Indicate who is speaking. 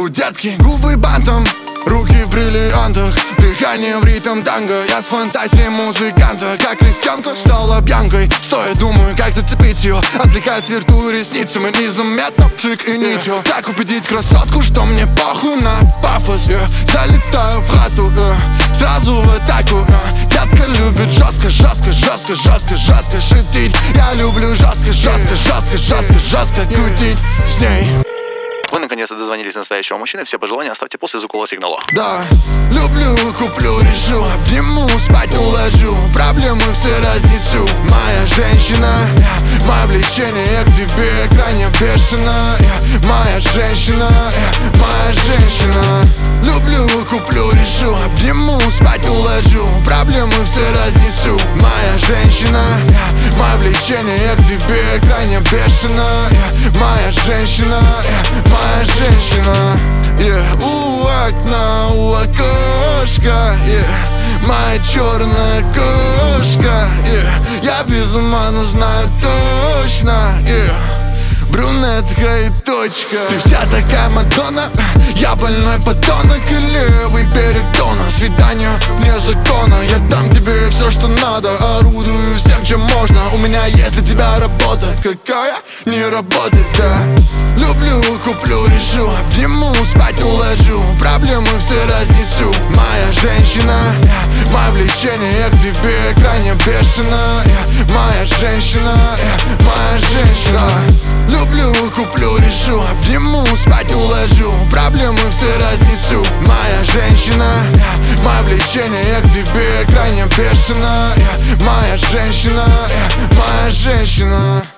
Speaker 1: руку, детки. Губы бантом, руки в бриллиантах, дыхание в ритм танго. Я с фантазией музыканта, как крестьянка стала пьянкой. Стоя думаю, как зацепить ее, отвлекает вертую ресницами, незаметно чик и ничего. Как убедить красотку, что мне похуй на пафос, залетаю в хату, сразу в атаку, Детка любит жестко, жестко, жестко, жестко, жестко шутить. Я люблю жестко, жестко, жестко, жестко, жестко крутить с ней.
Speaker 2: Вы наконец-то дозвонились до настоящего мужчины. Все пожелания оставьте после звукового сигнала.
Speaker 1: Да, люблю, куплю, решу, обниму, спать уложу, проблемы все разнесу. Моя женщина, мое влечение к тебе крайне бешено. Моя женщина, моя женщина. Люблю, куплю, решу, обниму, спать уложу, проблемы все разнесу. Моя женщина, мое влечение к тебе крайне бешено. Моя женщина, моя женщина, у окна, у окошка, моя черная кошка, я без ума, но знаю точно, брюнетка и точка. Ты вся такая Мадонна, я больной подонок и левый перетона. Свидание вне закона, я дам тебе все, что надо, орудую всем, чем можно. У меня есть для тебя работа, какая не работает, да. Люблю, куплю, решу, обниму, спать уложу, проблемы все разнесу. Моя женщина, мое влечение к тебе крайне бешено. Моя женщина, моя женщина. Люблю, куплю, решу, обниму, спать уложу, проблемы все разнесу. Моя женщина, мое влечение к тебе крайне бешено. Моя женщина, моя женщина.